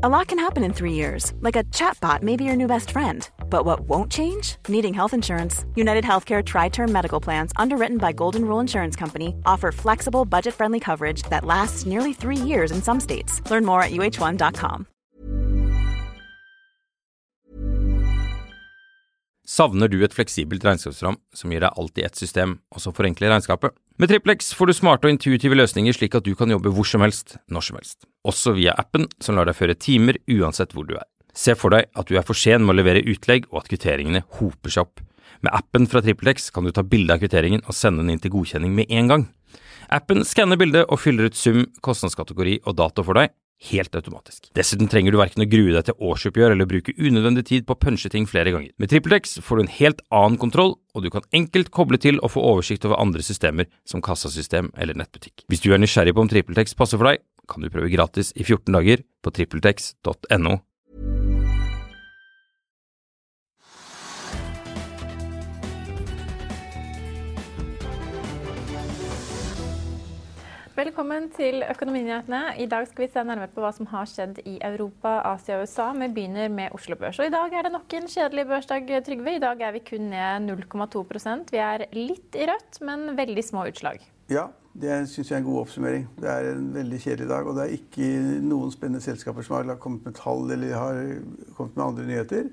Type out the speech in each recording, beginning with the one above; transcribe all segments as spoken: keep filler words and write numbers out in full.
A lot can happen in three years, like a chatbot may be your new best friend. But what won't change? Needing health insurance. United Healthcare Tri-Term Medical Plans, underwritten by Golden Rule Insurance Company, offer flexible, budget-friendly coverage that lasts nearly three years in some states. Learn more at U H one dot com. Savner du et fleksibelt regnskapsprogram som gir deg alt i ett system, og som forenkler regnskapet? Med TrippelX får du smarte og intuitive løsninger slik at du kan jobbe hvor som helst, når som helst. Også via appen som lar deg føre timer uansett hvor du er. Se for deg at du er for sen med å levere utlegg og at kvitteringene hoper seg opp. Med appen fra TrippelX kan du ta bilde av kvitteringen og sende den inn til godkjenning med en gang. Appen skanner bildet og fyller ut sum, kostnadskategori og dato for deg, helt automatisk. Dessuten trenger du hverken å grue deg til årsoppgjør eller bruke unødvendig tid på å punche ting flere ganger. Med TrippelX får du en helt annen kontroll, og du kan enkelt koble til og få oversikt over andre systemer som kassasystem eller nettbutikk. Hvis du er nysgjerrig på om TrippelX passer for deg, kan du prøve gratis i fjorten dager på trippeltex punktum no. Velkommen til Økonominyhetene. I dag skal vi se nærmere på hva som har skjedd i Europa, Asia og U S A. Vi begynner med Oslo Børs. Og i dag er det nok en kjedelig børsdag, Trygve. I dag er vi kun ned null komma to prosent. Vi er litt i rødt, men veldig små utslag. Ja, det synes jeg er en god oppsummering. Det er en veldig kjedelig dag, og det er ikke noen spennende selskaper som har kommet med tall eller har kommet med andre nyheter.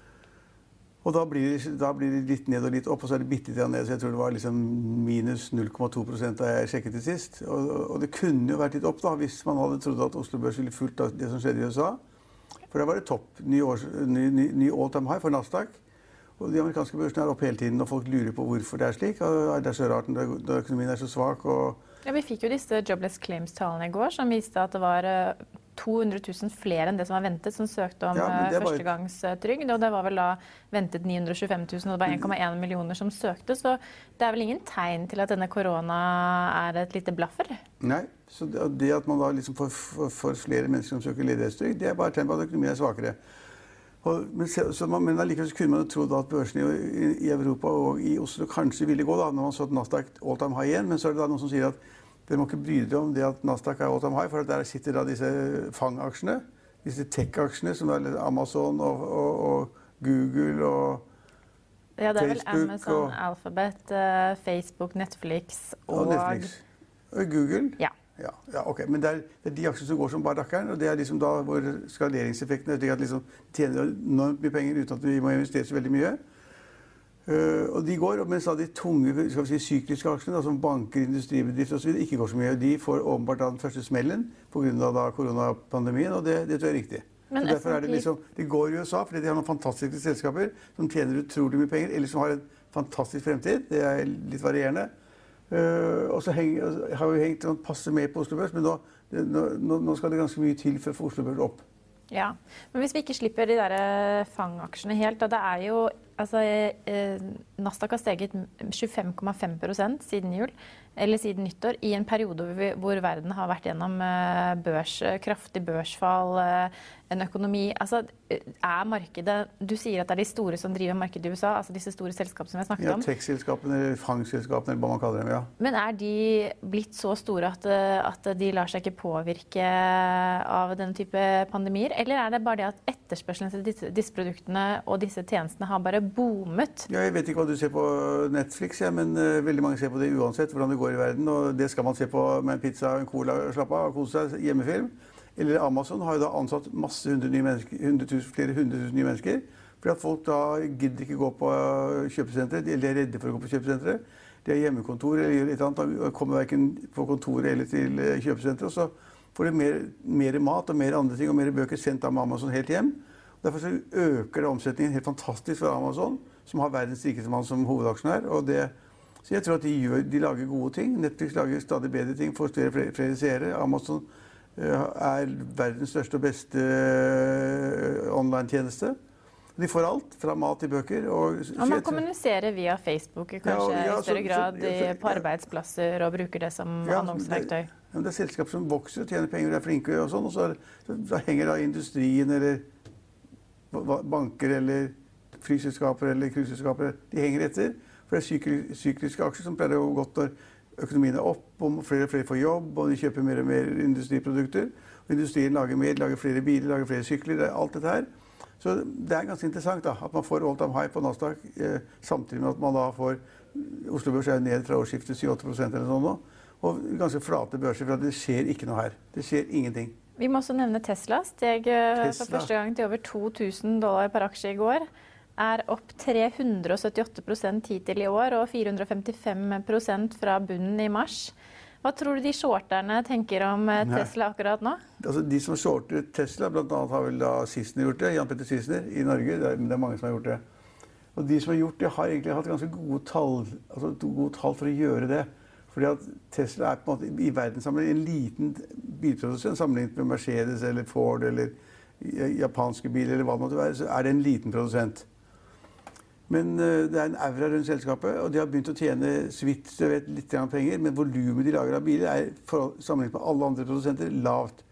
Og da blir, det, da blir det litt ned og litt opp, og så er det bitte litt ned, så jeg tror det var liksom minus null komma to prosent da jeg sjekket det sist. Og, og det kunne jo vært litt opp da, hvis man hadde trodd at Oslo Børs ville fulgt av det som skjedde i U S A. For da var det topp, ny, års, ny, ny, ny all-time high for Nasdaq. Og de amerikanske børsene er opp hele tiden, og folk lurer på hvorfor det er slik. Og det er så rart når økonomien er så svak. Og ja, vi fikk jo disse jobless claims-tallene i går, som viste at det var to hundre tusen flere enn det som var ventet, som søkte om ja, førstegangstrygd, og det var vel da ventet ni hundre og tjuefem tusen, og det var en komma en millioner som søkte, så det er vel ingen tegn til at denne korona er et lite blaffer? Nei, så det, det at man da liksom får, får, får flere mennesker som søker ledighetstrygd, det er bare tegn på at økonomien er svakere. Og, men, så man, men allikevel så kunne man jo trodd at børsene i, i Europa og i Oslo kanskje ville gå da, når man så at Nasdaq all-time high igjen, men så er det da noen som sier at dere må ikke bry dere om det at Nasdaq er all-time high, for der sitter da disse fangaksjene, disse tech-aksjene som er Amazon og, og, og Google og ja, det er Facebook. Vel Amazon, og Alphabet, uh, Facebook, Netflix og, og Netflix. Og Google? Ja. Ja, ja, ok. Men det er, det er de aksjene som går som bare rakkeren, og det er liksom da hvor skaleringseffekten er slik at liksom tjener enormt mye penger uten at vi må investere så veldig mye. Uh, og de går, mens da de tunge skal vi si, sykliske aksjene, da, som banker, industribedrifter og så videre, ikke går så mye. De får åpenbart den første smellen på grunn av da koronapandemien, og det, det tror jeg er riktig. Men så derfor er det liksom, de går i U S A fordi de har noen fantastiske selskaper som tjener utrolig mye penger, eller som har en fantastisk fremtid. Det er litt varierende. Uh, og så heng, har vi hengt passe med på Oslo Børs, men nå, nå, nå skal det ganske mye til for å få Oslo Børs opp. Ja, men hvis vi ikke slipper de der fangaksjene helt, da det er jo, altså, eh, Nasdaq har steget tjuefem komma fem prosent siden jul, eller siden nyttår, i en periode hvor, vi, hvor verden har vært gjennom eh, børs, kraftig børsfall, eh, en økonomi. Altså, er markedet, du sier at det er de store som driver markedet i U S A, altså disse store selskapene som vi har snakket ja, om. Ja, tech-selskapene, eller fangselskapene, eller hva man kaller dem, ja. Men er de blitt så store at, at de lar seg ikke påvirke av denne type pandemier? Eller er det bare det at etterspørselen til disse, disse produktene og disse tjenestene har bare boomet? Ja, jeg vet ikke hva du ser på Netflix, ja, men uh, veldig mange ser på det uansett hvordan det går i verden, og det skal man se på med en pizza, en cola, slappe av, kose seg, hjemmefilm. Eller Amazon har jo da ansatt masse hundre nye mennesker, hundre tusen, flere hundre tusen nye mennesker, fordi at folk da gidder ikke gå på kjøpesentre, eller er redde for å gå på kjøpesentre. De har hjemmekontor eller et eller annet, og kommer hverken på kontoret eller til kjøpesentre, og så får de mer, mer mat og mer andre ting, og mer bøker sendt av Amazon helt hjem. Derfor så øker det omsetningen helt fantastisk for Amazon, som har verdens rikeste mann som hovedaksjonær, og det, så jeg tror at de, gjør, de lager gode ting. Netflix lager stadig bedre ting, får flere, flere, flere seere. Amazon er verdens største og beste online-tjeneste. De får alt, fra mat til bøker. Og, og man kommuniserer via Facebook kanskje ja, ja, i større så, grad så, ja, på arbeidsplasser og bruker det som ja, annonseverktøy. Det, det er selskap som vokser og tjener penger og er flinke og sånn, og så, så, så henger da industrien eller banker eller flyselskaper eller cruiseselskaper, de henger etter. For det er sykl, sykliske aksjer som pleier å gå godt når økonomien er opp, og flere og flere får jobb, og de kjøper mer og mer industriprodukter. Og industrien lager mer, lager flere biler, lager flere sykler, alt dette her. Så det er ganske interessant da, at man får all time high på Nasdaq, eh, samtidig med at man da får Oslo Børs er ned fra årsskiftet syv til åtte prosent eller sånn nå, og ganske flate børser, for det skjer ikke noe her. Det skjer ingenting. Vi må også nevne Tesla. Steg Tesla. For første gang til over to tusen dollar per aksje i går. Er opp tre hundre syttiåtte prosent hittil i år, og fire hundre femtifem prosent fra bunnen i mars. Hva tror du de shorterne tenker om Tesla akkurat nå? Altså, de som shorter Tesla, blant annet har vel da Sissener gjort det, Jan Petter Sissener i Norge, det er, det er mange som har gjort det. Og de som har gjort det, har egentlig hatt ganske gode tall, altså gode tall for å gjøre det. Fordi at Tesla er på en måte i verdenssammenheng en liten bilprodusent, sammenlignet med Mercedes eller Ford eller japanske biler eller hva det måtte være, så er det en liten produsent. Men uh, det er en aura rundt selskapet, og de har begynt å tjene så vidt jeg vet, litt penger, men volumet de lager av biler er forhold, sammenlignet med alle andre produsenter lavt.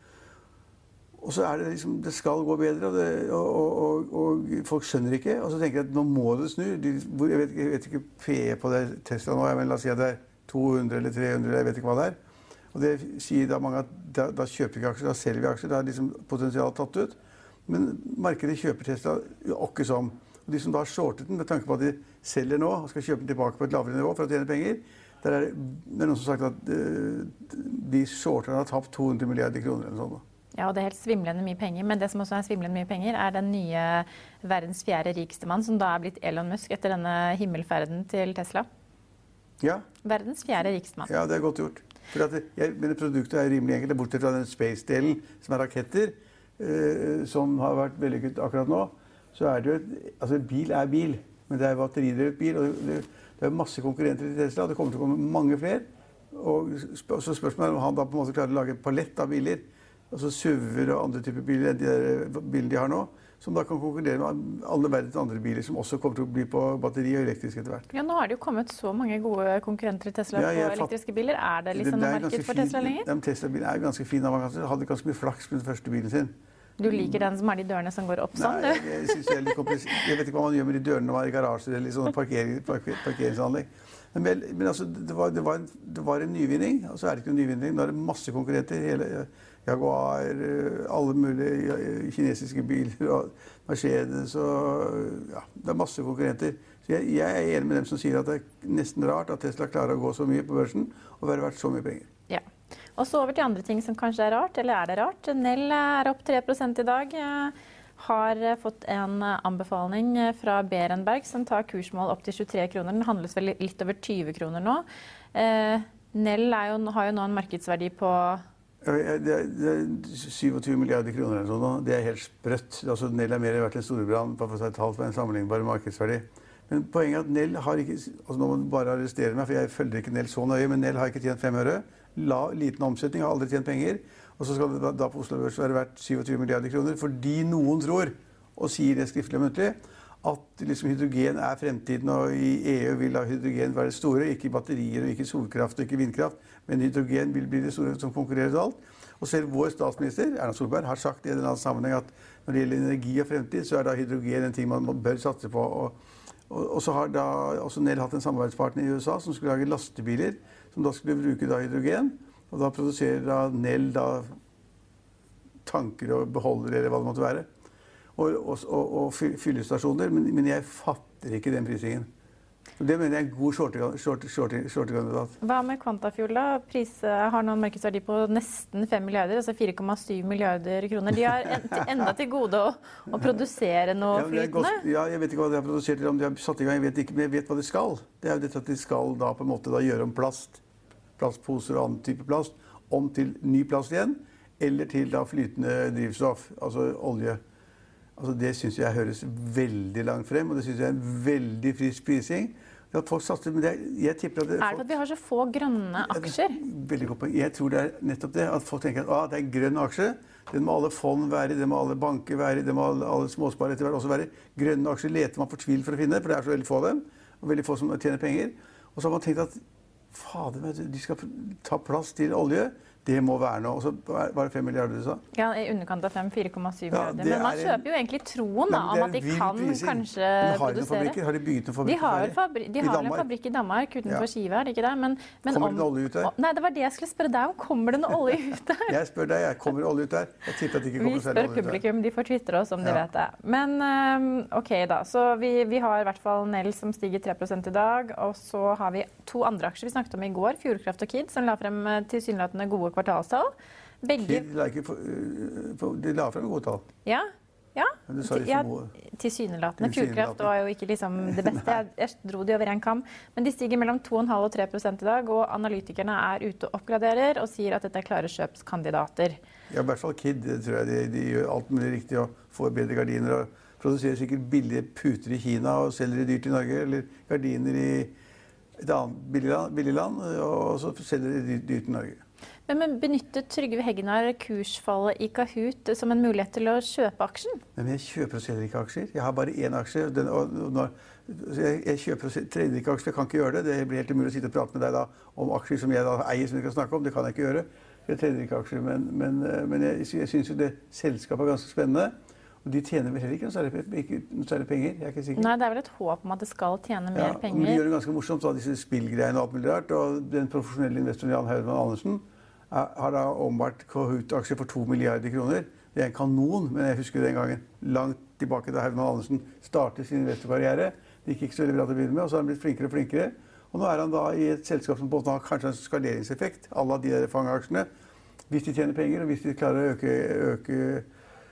Og så er det liksom, det skal gå bedre, og, det, og, og, og, og folk skjønner ikke, og så tenker jeg at nå må det snu. De, jeg, vet, jeg vet ikke P E på det Tesla nå, men la oss si at det er to hundre eller tre hundre, jeg vet ikke hva det er. Og det sier da mange at da, da kjøper vi aksjer, da selger vi aksjer, da er liksom potensialet tatt ut. Men markedet kjøper Tesla åkke som. Og de som da har shortet den, med tanke på at de selger nå og skal kjøpe den tilbake på et lavere nivå for å tjene penger, der er det noen som har sagt at uh, de shorterne har tapt to hundre milliarder kroner eller sånn. Ja, og det er helt svimlende mye penger, men det som også er svimlende mye penger, er den nye verdens fjerde rikeste mann, som da er blitt Elon Musk etter denne himmelferden til Tesla. Ja. Verdens fjerde rikeste mann. Ja, det er godt gjort. For at jeg mener produktet er rimelig enkelt, bortsett fra den space-delen som er raketter, uh, som har vært vellykket akkurat nå. Så er det jo et, altså bil er bil, men det er batteridrevet bil, og det, det er masse konkurrenter i Tesla, og det kommer til å komme mange flere. Og så spørsmålet er om han da på en måte klarer å lage en palett av biler, altså S U V-er og andre typer biler, de der bilene de har nå, som da kan konkurrere med alle verdens andre biler, som også kommer til å bli på batteri og elektrisk etter hvert. Ja, nå har det jo kommet så mange gode konkurrenter i Tesla ja, på elektriske biler. Er det liksom noe marked for Tesla lenger? Ja, Tesla-bilen er ganske fin. Han hadde ganske mye flaks med den første bilen sin. Du liker den som har de dørene som går opp sånn, du? Nei, jeg, jeg, synes jeg, er litt komplisert. Jeg vet ikke hva man gjør med de dørene når man er i garasjer eller i sånne parkering, parker, parkeringsanlegg. Men, men altså, det var, det, var en, det var en nyvinning, og så er det ikke noen nyvinning. Nå er det masse konkurrenter. Hele Jaguar, alle mulige kinesiske biler og Mercedes og ja, det er masse konkurrenter. Så jeg, jeg er enig med dem som sier at det er nesten rart at Tesla klarer å gå så mye på børsen og være verdt så mye penger. Ja. Og så over til andre ting som kanskje er rart, eller er det rart? Nell er opp tre prosent i dag. Har fått en anbefaling fra Berenberg som tar kursmål opp til tjuetre kroner. Den handles vel litt over tyve kroner nå. Eh, Nell er jo, har jo nå en markedsverdi på det er, det er syttisju milliarder kroner eller sånn. Det er helt sprøtt. Altså, Nell er mer verdt en Storebrand på et tall for en sammenlignbar markedsverdi. Men poenget er at Nell har ikke, altså nå må du bare arrestere meg, for jeg følger ikke Nell så nøye, men Nell har ikke tjent fem øre. La, liten omsetning, har aldri tjent penger. Og så skal det da på Oslo Børs være verdt syttisju milliarder kroner, fordi noen tror, og sier det skriftlig og muntlig, at liksom hydrogen er fremtiden, og i E U vil da hydrogen være det store, ikke batterier, og ikke solkraft, og ikke vindkraft, men hydrogen vil bli det store som konkurrerer til alt. Og selv vår statsminister, Erna Solberg, har sagt i en eller annen sammenheng at når det gjelder energi og fremtid, så er da hydrogen en ting man bør satse på. Og, og, og så har da også Nell hatt en samarbeidspartner i U S A som skulle lage lastebiler, som da skulle bruke da hydrogen. Og da produserer da Nell da tanker og beholdere, eller hva det måtte være. Og, og, og, og fyllestasjoner, men, men jeg fatter ikke den prisingen. Og det mener jeg er en god shortekandidat. Hva med Quantafuel da? Pris har nå en markedsverdi på nesten fem milliarder, altså fire komma syv milliarder kroner. De har en, enda til gode å, å produsere noe ja, flytende. Ja, jeg vet ikke hva de har produsert, eller om de har satt i gang, jeg vet ikke, men jeg vet hva de skal. Det er jo dette at de skal da på en måte da gjøre om plast, plastposer og annen type plast, om til ny plast igjen, eller til da flytende drivstoff, altså olje. Altså det synes jeg høres veldig langt frem, og det synes jeg er en veldig frisk prising. At folk satser, men det, jeg tipper at det, er det for at vi har så få grønne aksjer? Veldig godt poeng. Jeg tror det er nettopp det, at folk tenker at ah, det er en grønn aksje. Det må alle fond være i, det må alle banker være i, det må alle, alle småsparere etter hvert også være. Grønne aksjer leter man fortvilt for å finne, for det er så veldig få av dem, og veldig få som tjener penger. Og så har man tenkt at fader, de skal ta plass til olje. Det må være noe. Og så var det fem milliarder du sa? Ja, i underkant av fem, fire komma syv Ja, milliarder. det Men man er en- kjøper jo egentlig troen da, Nei, men om det er at de en vill kan prising. kanskje Men har de noen produsere. fabrikker? Har de bygget noen De fabrikker har, ferdig? fabri de I har vel en Danmark? fabrikk i Danmark utenfor Ja. Skive, er det ikke det? Men, men Kommer om, det noe olje ut der? Å, nei, det var det jeg skulle spørre deg om. Kommer det noe olje ut der? Jeg spør deg, jeg. Kommer det olje ut der? Jeg tipper at det ikke Vi kommer særlig spør olje ut der. publikum, de får twitre oss om de Ja. vet det. Men øhm, ok da, så vi, vi har i hvert fall Nell som stiger tre prosent i dag, og så har vi to andre aksjer vi snakket om i går, Fjordkraft og Kid, som la frem eh, tilsynelatende gode kvartalstall. Begge... Kid la ikke for, uh, for, de la frem gode tall. Ja, ja. Men du sa de ja for gode. tilsynelatende. Fjordkraft Tilsynelatende. var jo ikke liksom det beste. Jeg, jeg dro de over en kam. Men de stiger mellom to komma fem og tre prosent i dag, og analytikerne er ute og oppgraderer og sier at dette er klare kjøpskandidater. Ja, i hvert fall Kid, det tror jeg de, de gjør alt mulig riktig og får bedre gardiner og produserer sikkert billige puter i Kina og selger de dyrt i Norge, eller gardiner i et annet billigland, billigland og så selger de dyrt, dyrt i Norge. Men, men benyttet Trygve Hegnar kursfallet i Kahoot som en mulighet til å kjøpe aksjen? Men jeg kjøper og selger ikke aksjer. Jeg har bare én aksje. Den, og når, så jeg, jeg kjøper og trader ikke aksjer, jeg kan ikke gjøre det. Det blir helt umulig å sitte og prate med deg da, om aksjer som jeg da eier, som vi kan snakke om. Det kan jeg ikke gjøre. Jeg trader ikke aksjer, men, men, men jeg, jeg synes jo det selskapet er ganske spennende. Og de tjener vel heller ikke noe særlig, ikke noe særlig penger. Jeg er ikke sikker. Nei, det er vel et håp om at det skal tjene mer Ja, penger. men de gjør det ganske morsomt, da, disse spillgreiene og alt mulig rart. Og den profesjonelle investoren Jan Haugmann Andersen har da omvært Kahoot-aksjer for to milliarder kroner. Det er en kanon, men jeg husker den gangen langt tilbake da Haugmann Andersen startet sin investorkarriere. Det gikk ikke så veldig bra til å begynne med, og så har han blitt flinkere og flinkere. Og nå er han da i et selskap som på en måte har kanskje en skaleringseffekt, à la de der fangaksjene. Hvis de tjener penger, og hvis de klarer å øke, øke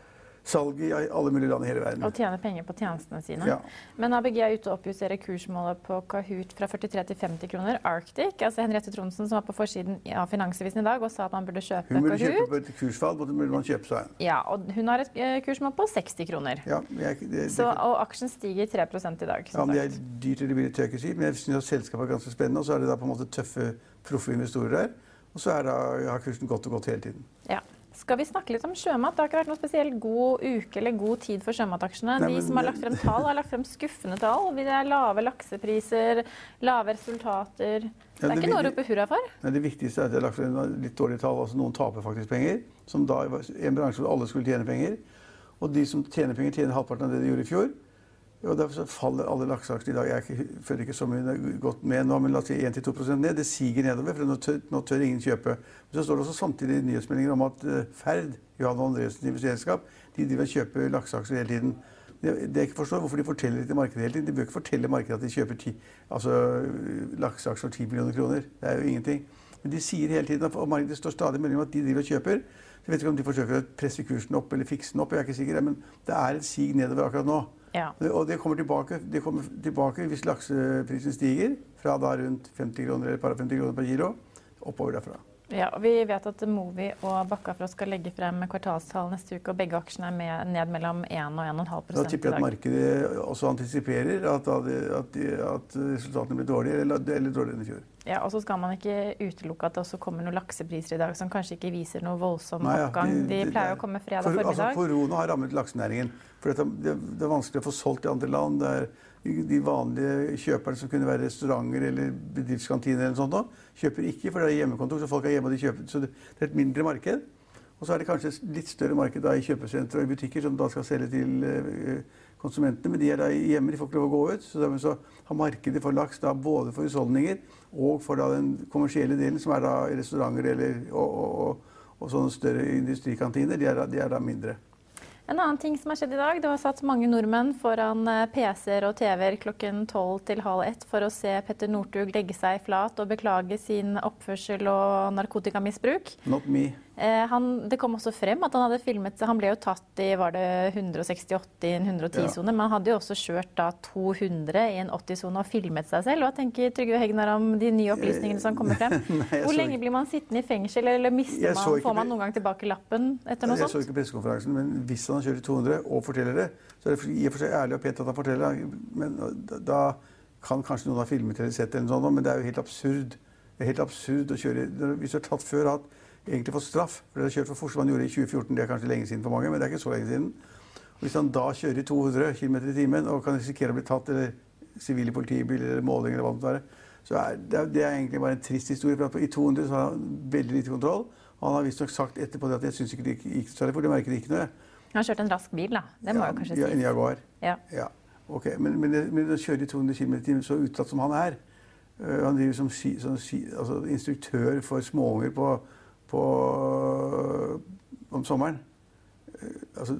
salg i alle mulige land i hele verden. Og tjene penger på tjenestene sine. Ja. Men A B G er ute og oppjusterer kursmålet på Kahoot fra førtitre til femti kroner. Arctic, altså Henriette Tronsen som var på forsiden av Finansavisen i dag og sa at man burde kjøpe Hun burde Kahoot. kjøpe på et kursfall, burde man kjøpe seg en. Ja, og hun har et eh, kursmål på seksti kroner. Ja, jeg, det, det, Så, og aksjen stiger tre prosent i dag. ja, Som men det er sagt. dyrt eller billig, tør jeg ikke si, men jeg synes at selskapet er ganske spennende, og så er det da på en måte tøffe, proffe investorer der. Og så er da, har kursen gått og gått hele tiden. Ja. Skal vi snakke litt om sjømat? Det har ikke vært noen spesielt god uke eller god tid for sjømataksjene. Nei, De men- som har lagt frem tall, har lagt frem skuffende tall. Det er lave laksepriser, lave resultater. Det Ja, er det ikke noe å vil- rope hurra for. Men det viktigste er at det er lagt frem litt dårlige tall, altså noen taper faktisk penger, som da var en bransje hvor alle skulle tjene penger. Og de som tjener penger, tjener halvparten av det de gjorde i fjor. Og derfor så faller alle lakseaksjer i dag. Jeg ikke, føler ikke så mye godt med nå, men la oss si en til to prosent ned. Det siger nedover, for nå tør, nå tør ingen kjøpe. Men så står det også samtidig nyhetsmeldinger om at uh, Ferd, Johan Andresens investeringsselskap, de driver og kjøper lakseaksjer hele tiden. Det, det jeg ikke forstår hvorfor de forteller det til markedet hele tiden. De bør ikke fortelle markedet at de kjøper ti, altså, lakseaksjer for ti millioner kroner. Det er jo ingenting. Men de sier hele tiden, og markedet står stadig mellom at de driver og kjøper. Så jeg vet ikke om de forsøker å presse kursen opp eller fikse den opp, jeg er ikke sikker, men det er et sig nedover akkurat nå. Ja. Og det kommer tilbake, det kommer tilbake hvis lakseprisen stiger fra da rundt femti kroner eller par femti kroner per kilo, oppover derfra. Ja, og vi vet at Movi og Bakkafrost skal legge frem kvartalstall neste uke, og begge aksjene er med, ned mellom én og én komma fem Da prosent i tipper jeg at dag. markedet også antisiperer at, at, at resultatene blir dårligere eller, eller dårligere enn i fjor. Ja, og så skal man ikke utelukke at det også kommer noen laksepriser i dag som kanskje ikke viser noe voldsom Nei, ja, oppgang. det- De det- pleier å komme fredag for, formiddag. Altså, korona har rammet laksenæringen. For det, det, det er vanskelig å få solgt i andre land. Det er de vanlige kjøperne som kunne være restauranter eller bedriftskantiner eller sånt, nå, kjøper ikke, for det er hjemmekontor, så folk er hjemme og de kjøper. Så det, det er et mindre marked. Og så er det kanskje et litt større marked da, i kjøpesentre og i butikker som da skal selge til eh, konsumentene, men de er da hjemme, de får ikke lov å gå ut. Så dermed så har markedet for laks da både for husholdninger og for da den kommersielle delen, som er da restauranter eller, og, og, og, og sånne større industrikantiner, de er, da, de er da mindre. En annen ting som har skjedd i dag, det var satt mange nordmenn foran P C-er og T V-er klokken tolv til halv ett for å se Petter Northug legge seg flat og beklage sin oppførsel og narkotikamisbruk. Not me. Eh, han, det kom også frem at han hadde filmet seg. Han ble jo tatt i var det hundre sekstiåtte i en hundre ti-sone, Ja. men han hadde jo også kjørt da to hundre i en åtti-sone og filmet seg selv. Hva tenker Trygve Hegnar om de nye opplysningene som kommer frem? Nei, jeg Hvor så lenge ikke- blir man sittende i fengsel, eller mister Jeg så man, ikke får man det. noen gang tilbake lappen etter noe Jeg så sånt? ikke pressekonferansen, men hvis han kjører to hundre og forteller det, så er det i og for seg ærlig og pent at han forteller det. Men da, da kan kanskje noen ha filmet eller sett det, eller sånt, men det er jo helt absurd. Det er helt absurd å kjøre. Hvis du har tatt før, hatt egentlig fått straff, for det har kjørt for fort som han gjorde i tjue fjorten, det er kanskje lenge siden for mange, men det er ikke så lenge siden. Og hvis han da kjører i to hundre kilometer i timen og kan risikere å bli tatt, eller sivile politibiler, eller måling, eller hva det måtte være, så er det, det er egentlig bare en trist historie. For at i to hundre så har han veldig lite kontroll, Han har visst nok sagt etterpå det at jeg synes ikke det gikk så for det merket ikke noe. Han har kjørt en rask bil, da. Det må ja, jo kanskje ja, si. En Jaguar. Ja. Ja, ok. Men, men, men å kjøre i to hundre kilometer i timen så utsatt som han er, uh, han driver som si, sånn, si, altså, instruktør for småunger på, på, uh, om sommeren. Uh, altså,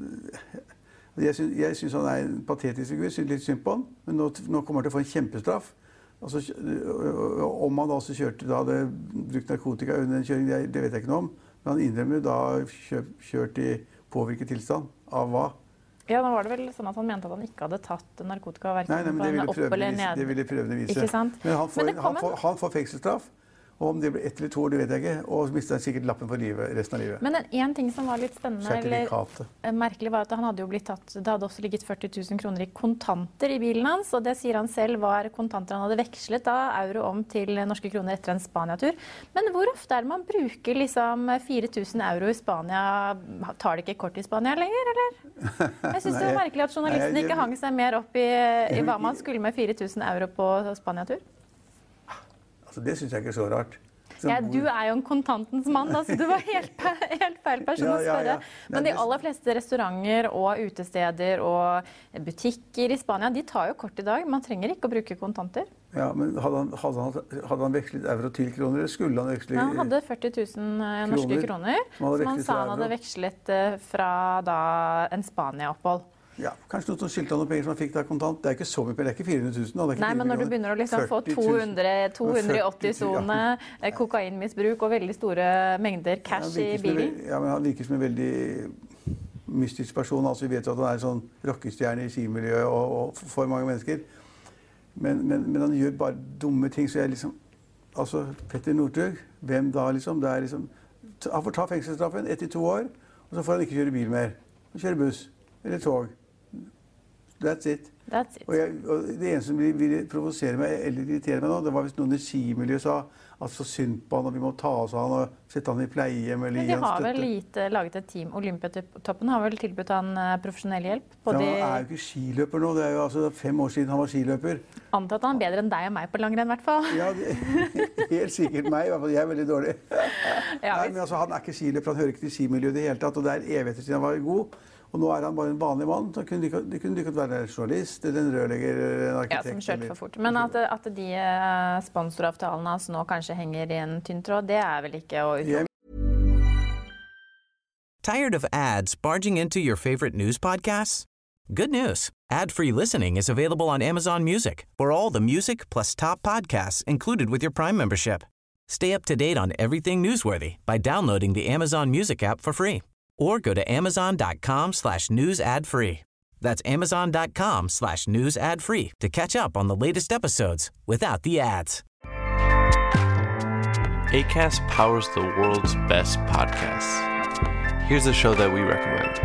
jeg synes, jeg synes han er en patetisk figur, synes litt synd på han, men nå, nå kommer han til å få en kjempestraff. Altså, om han da også kjørte, da hadde brukt narkotika under en kjøring, det, det vet jeg ikke noe om. Men han innrømmer da kjørt, kjørt i påvirket tilstand. Av hva? Ja, nå var det vel sånn at han mente at han ikke hadde tatt narkotika hverken nei, nei, men det ville opp eller ned. Det ville prøvene vise. Ikke sant? Men han får, men han får, han får fengselsstraff. Og om det blir ett eller to år, det vet jeg ikke. Og mister han sikkert lappen for livet, resten av livet. Men en, en ting som var litt spennende, eller merkelig, var at han hadde jo blitt tatt, det hadde også ligget førti tusen kroner i kontanter i bilen hans, og det sier han selv var kontanter han hadde vekslet da, euro om til norske kroner etter en Spania-tur. Men hvor ofte er det man bruker liksom fire tusen euro i Spania? Tar det ikke kort i Spania lenger, eller? Jeg synes det var merkelig at journalisten ikke hang seg mer opp i, i hva man skulle med fire tusen euro på Spania-tur. Altså, det synes jeg ikke er så rart. Ja, du er jo en kontantens mann, da, så du var helt, helt feil person ja, å spørre. Ja, ja. Men de aller fleste restauranter og utesteder og butikker i Spania, de tar jo kort i dag. Man trenger ikke å bruke kontanter. Ja, men hadde han, hadde han, hadde han vekslet euro til kroner, eller skulle han veksle... Ja, han hadde førti tusen norske kroner, kroner som han sa han hadde vekslet fra da en Spania-opphold. Ja, kanskje noen som skilte han noen penger som han fikk da kontant. Det er ikke så mye penger, det er ikke fire hundre tusen. Det er ikke Nei, men når du begynner å liksom få to hundre, to hundre åtti-sone, ja. kokainmisbruk og veldig store mengder cash ja, i bilen. Ja, men han virker som en veldig mystisk person. Altså, vi vet at han er en sånn rockestjerne i skimiljøet og, og for mange mennesker. Men, men, men han gjør bare dumme ting, så jeg liksom... Altså, Petter Northug, hvem da liksom? Det er liksom... Han får ta fengselsstraffen etter to år, og så får han ikke kjøre bil mer. Han kjører buss eller tog. That's it. That's it. Og, jeg, og det eneste som ville provosere meg eller irritere meg nå, det var hvis noen i skimiljøet sa at så synd på han, og vi må ta oss av han og sette han i pleiehjem eller gi han støtte. Men de har vel lite, laget et team. Olympiatoppen har vel tilbudt han profesjonell hjelp? Ja, han er jo ikke skiløper nå. Det er jo altså fem år siden han var skiløper. Antatt han er bedre enn deg og meg på langrenn, i hvert fall. Ja, det, helt sikkert meg. Jeg er veldig dårlig. Ja, Nei, men altså, han er ikke skiløper, han hører ikke til skimiljøet i det hele tatt, og det er evigheter siden han var god. Og nå er han bare en vanlig mann. Så kunne de, de kunne ikke være en journalist eller en rørlegger eller en arkitekt. Ja, som kjørte for fort. Men at, at de sponsoravtalene hans nå kanskje henger i en tynn tråd, det er vel ikke å utelukke. Tired of ads barging into your favorite news podcasts? Good news. Ad-free listening is available on Amazon Music for all the music plus top podcasts included with your Prime membership. Stay up to date on everything newsworthy by downloading the Amazon Music app for free. Or go to amazon.com slash news ad free. That's amazon.com slash news ad free to catch up on the latest episodes without the ads. Acast powers the world's best podcasts. Here's a show that we recommend.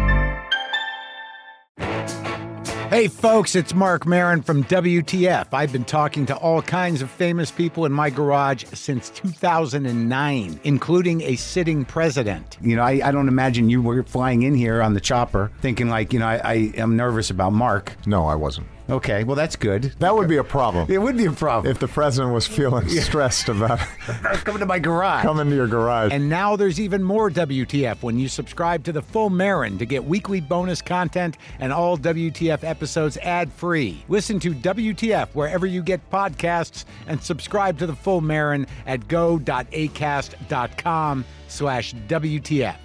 Hey folks, it's Mark Maron from W T F. I've been talking to all kinds of famous people in my garage since two thousand nine, including a sitting president. You know, I, I don't imagine you were flying in here on the chopper thinking like, you know, I, I am nervous about Mark. No, I wasn't. Okay, well, that's good. That would be a problem. It would be a problem. If the president was feeling stressed about coming to my garage. Coming to your garage. And now there's even more W T F when you subscribe to the full Marin to get weekly bonus content and all W T F episodes ad-free. Listen to W T F wherever you get podcasts and subscribe to the full Marin at go.acast.com slash WTF.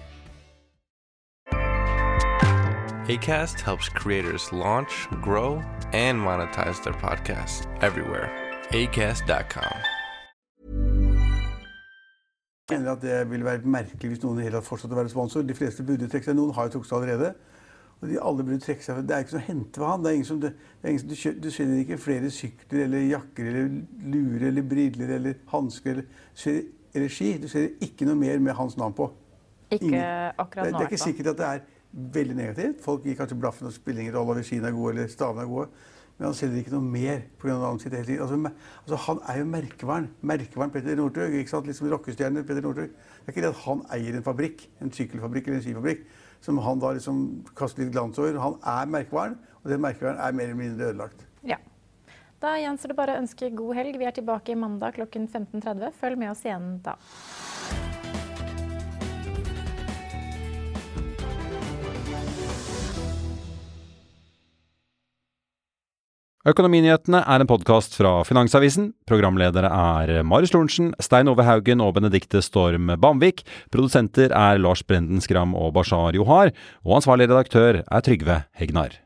Acast helps creators launch, grow, and monetize their podcasts everywhere. acast dot com. Jeg mener at det ville være merkelig hvis noen helt hadde fortsatt å være sponsor. De fleste burde trekke seg. Noen har jo trukket seg allerede. Og de alle burde trekke seg. Det er ikke noe å hente ved han. Det er ingen som, det, det er ingen som du, kjø, du selger ikke flere sykler eller jakker eller lurer eller briller eller hansker eller, eller ski. Du selger ikke noe mer med hans navn på. Ikke ingen. Akkurat nå. Det, det er ikke sikkert at det er veldig negativt. Folk gir kanskje blaffen og spiller ingen rolle, og skiene er gode eller stavene er gode. Men han selger ikke noe mer på grunn av han sitter hele tiden. Altså, altså, han er jo merkevaren. Merkevaren Petter Northug, ikke sant? Litt som rockestjerner Petter Northug. Det er ikke det at han eier en fabrikk, en sykkelfabrikk eller en skifabrikk, som han da liksom kaster litt glans over. Han er merkevaren, og den merkevaren er mer eller mindre ødelagt. Ja. Da gjenstår det bare å ønske god helg. Vi er tilbake i mandag klokken femten tretti. Følg med oss igjen da. Økonominyhetene er en podcast fra Finansavisen. Programledere er Marius Lorentzen, Stein Ove Haugen og Benedikte Storm Bamvik. Produsenter er Lars Brenden Skram og Bashar Johar. Og ansvarlig redaktør er Trygve Hegnar.